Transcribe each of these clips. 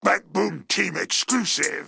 Backboom Team exclusive.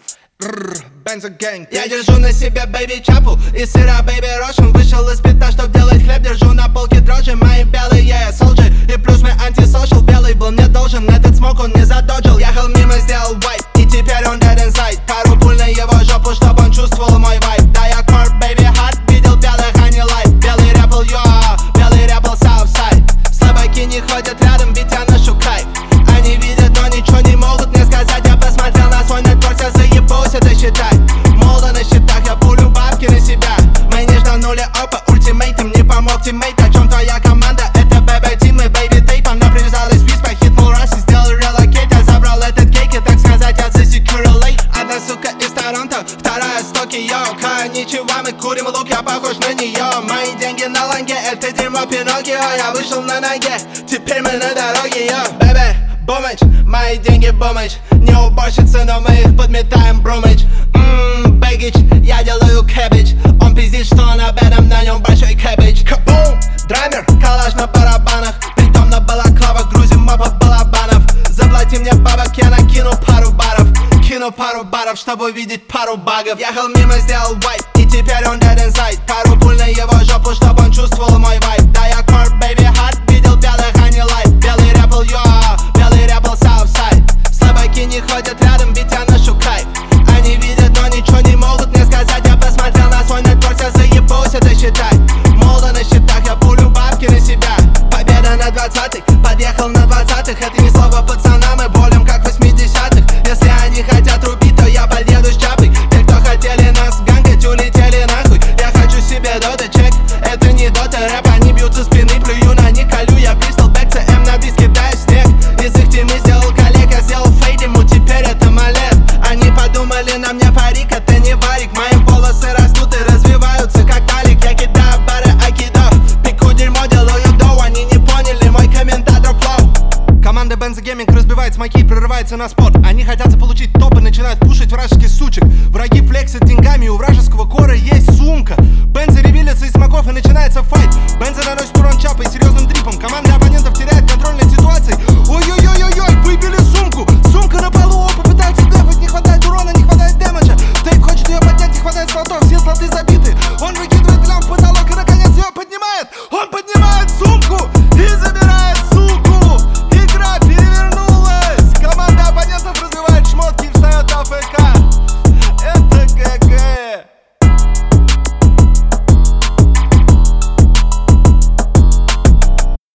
Benzo Gang. Я держу на себе бэйби чапу из сыра бэйби рошен. Вышел из пита, чтоб делать хлеб, держу на полке дрожжи. Мои белые солджи и плюс мой антисошел. Белый был мне должен, этот смог он не задоджил. Ехал мимо, сделал вайп, и теперь он dead inside. Пару пуль на его жопу, чтоб он чувствовал мой вайп. Да я корп, бэйби hot, видел белых, а не лайт. Белый рэп был белый рэп был Southside. Слабаки не ходят рядом, ведь я ношу кайф. Они видят, но ничего не могут мне сказать. Я посмотрел на свой нетворк, я заебался это считать. Молодо на счетах, я пулю бабки на себя. Мы не жданули опа, ультимейт, им не помог тиммейт. О чем твоя команда? Это бэйби тим и бэйби тейп. Она привязалась в виз, похитнул раз и сделал релокейт. Я забрал этот кейк и, так сказать, я засекурил лейт. Одна сука из Торонто, вторая с Токио. Конничева, мы курим лук, я похож на нее. Мои деньги на ланге, это дерьмо Пиноккио. Я вышел на ноге, теперь мы на дороге, йо. Бэйби, бумыч, мои деньги бумыч. Не уборщицы, но мы их подметаем брумыч. Бэггич, я делаю кэббидж. Он пиздит, что он об этом, на нем большой кэббидж. Кабум, драмер, калаш на барабанах. Притом на балаклавах, грузим мопов балабанов. Заплати мне бабок, я накину пару баров. Кину пару баров, чтобы увидеть пару багов. Ехал мимо, сделал вайп, и теперь он dead inside. Пару пуль на его жопу, чтобы он чувствовал мой вайп. Да я корп, бэйби hot, видел белых, а не лайт. Белый рэп был белый рэп был Southside. Слабаки не ходят рядом, ведь я ношу кайф. Они видят, но ничего не могут мне сказать. Я посмотрел на свой нетворк, я заебался это считать. Молодо на счетах, я пулю бабки на себя. Победа на 20-х, подъехал на 20-х. Это не слово пацана, мы болим как в 80-х. Если они хотят рубить, то я подъеду с чапой. Те, кто хотели нас гангать, улетели нахуй. Я хочу себе дота, чек, это не дота рэп. Они бьют со спины, плюю на них, колю. Я пристал бэк, ЦМ на бис, кидаю снег. Из их тимы сделал коллег, я сделал фейд, ему теперь это малет. Они подумали, на мне парик, это не варик. Мои волосы растут и развиваются как талик. Я кидаю бары айкидо, пеку дерьмо, делаю доу. Они не поняли мой комментатор флоу. Команда Benzo Gaming разбивает смоки и прорывается на спот. Они хотят заполучить топ и начинают пушить вражеских сучек. Враги флексят деньгами, у вражеского кора есть сумка. Benzo ревелится из смоков и начинается файт. Benzo наносит урон чапой серьезным дрипом. Команда оппонентов теряет контроль над ситуацией.